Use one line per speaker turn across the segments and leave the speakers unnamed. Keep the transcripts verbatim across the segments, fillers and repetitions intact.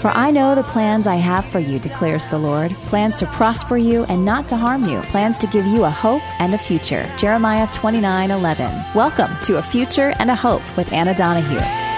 For I know the plans I have for you, declares the Lord, plans to prosper you and not to harm you, plans to give you a hope and a future. Jeremiah twenty-nine eleven. Welcome to A Future and a Hope with Anna Donahue.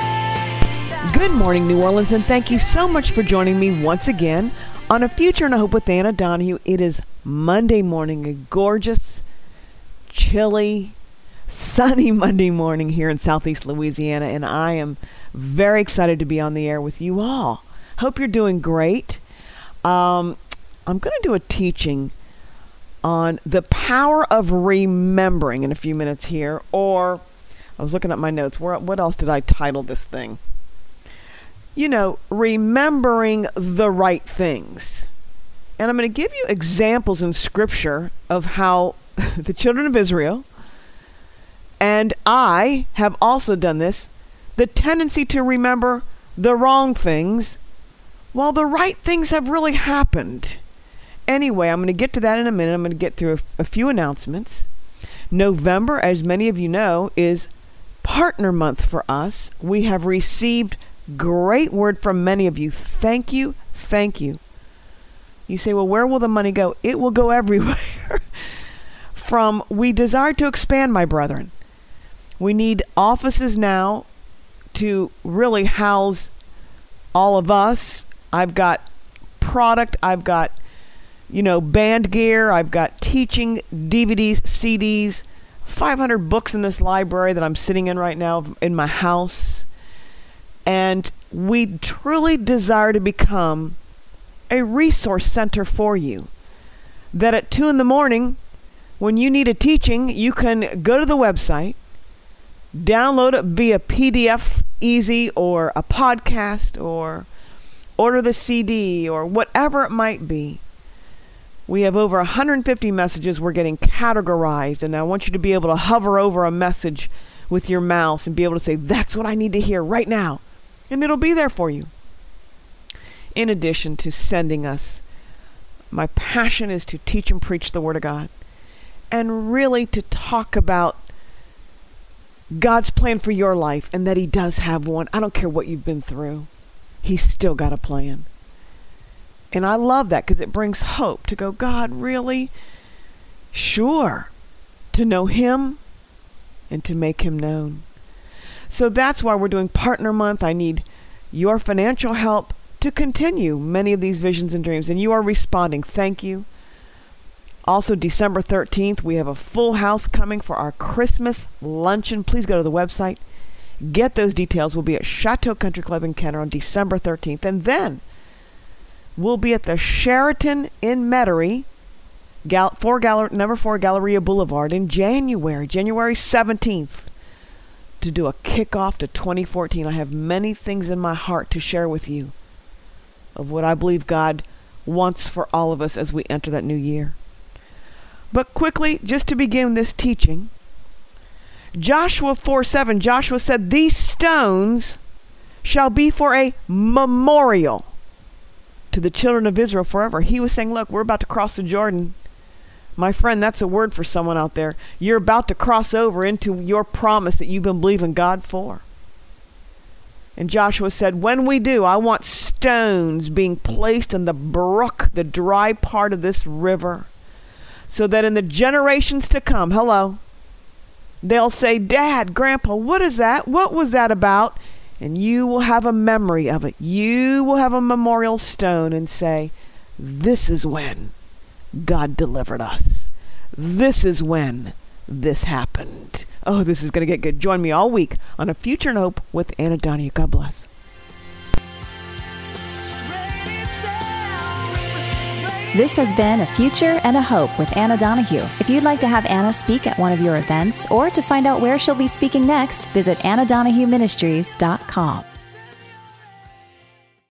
Good morning, New Orleans, and thank you so much for joining me once again on A Future and a Hope with Anna Donahue. It is Monday morning, a gorgeous, chilly, sunny Monday morning here in Southeast Louisiana, and I am very excited to be on the air with you all. Hope you're doing great. Um, I'm going to do a teaching on the power of remembering in a few minutes here, or I was looking at my notes. Where, what else did I title this thing? You know, remembering the right things. And I'm going to give you examples in Scripture of how the children of Israel, and I have also done this, the tendency to remember the wrong things while the right things have really happened. Anyway, I'm going to get to that in a minute. I'm going to get through a, a few announcements. November, as many of you know, is Partner Month for us. We have received great word from many of you. Thank you. Thank you. You say, well, where will the money go? It will go everywhere. From we desire to expand, my brethren. We need offices now to really house all of us. I've got product. I've got, you know, band gear. I've got teaching D V Ds, C Ds, five hundred books in this library that I'm sitting in right now in my house. And we truly desire to become a resource center for you. That at two in the morning, when you need a teaching, you can go to the website, download it via P D F easy or a podcast, or order the C D or whatever it might be. We have over one hundred fifty messages we're getting categorized, and I want you to be able to hover over a message with your mouse and be able to say, that's what I need to hear right now. And it'll be there for you. In addition to sending us, my passion is to teach and preach the Word of God, and really to talk about God's plan for your life, and that He does have one. I don't care what you've been through. He's still got a plan. And I love that because it brings hope to go, God, really? Sure. To know Him and to make Him known. So that's why we're doing Partner Month. I need your financial help to continue many of these visions and dreams. And you are responding. Thank you. Also, December thirteenth, we have a full house coming for our Christmas luncheon. Please go to the website. Get those details. We'll be at Chateau Country Club in Kenner on December thirteenth. And then we'll be at the Sheraton in Metairie, Gal- four Galler- number four Galleria Boulevard in January, January seventeenth, to do a kickoff to twenty fourteen. I have many things in my heart to share with you of what I believe God wants for all of us as we enter that new year. But quickly, just to begin this teaching, Joshua four seven, Joshua said, these stones shall be for a memorial to the children of Israel forever. He was saying, look, we're about to cross the Jordan. My friend, that's a word for someone out there. You're about to cross over into your promise that you've been believing God for. And Joshua said, when we do, I want stones being placed in the brook, the dry part of this river, so that in the generations to come, hello, they'll say, Dad, Grandpa, what is that? What was that about? And you will have a memory of it. You will have a memorial stone and say, this is when God delivered us. This is when this happened. Oh, this is going to get good. Join me all week on A Future and Hope with Anna Donahue. God bless.
This has been A Future and a Hope with Anna Donahue. If you'd like to have Anna speak at one of your events or to find out where she'll be speaking next, visit anna donahue ministries dot com.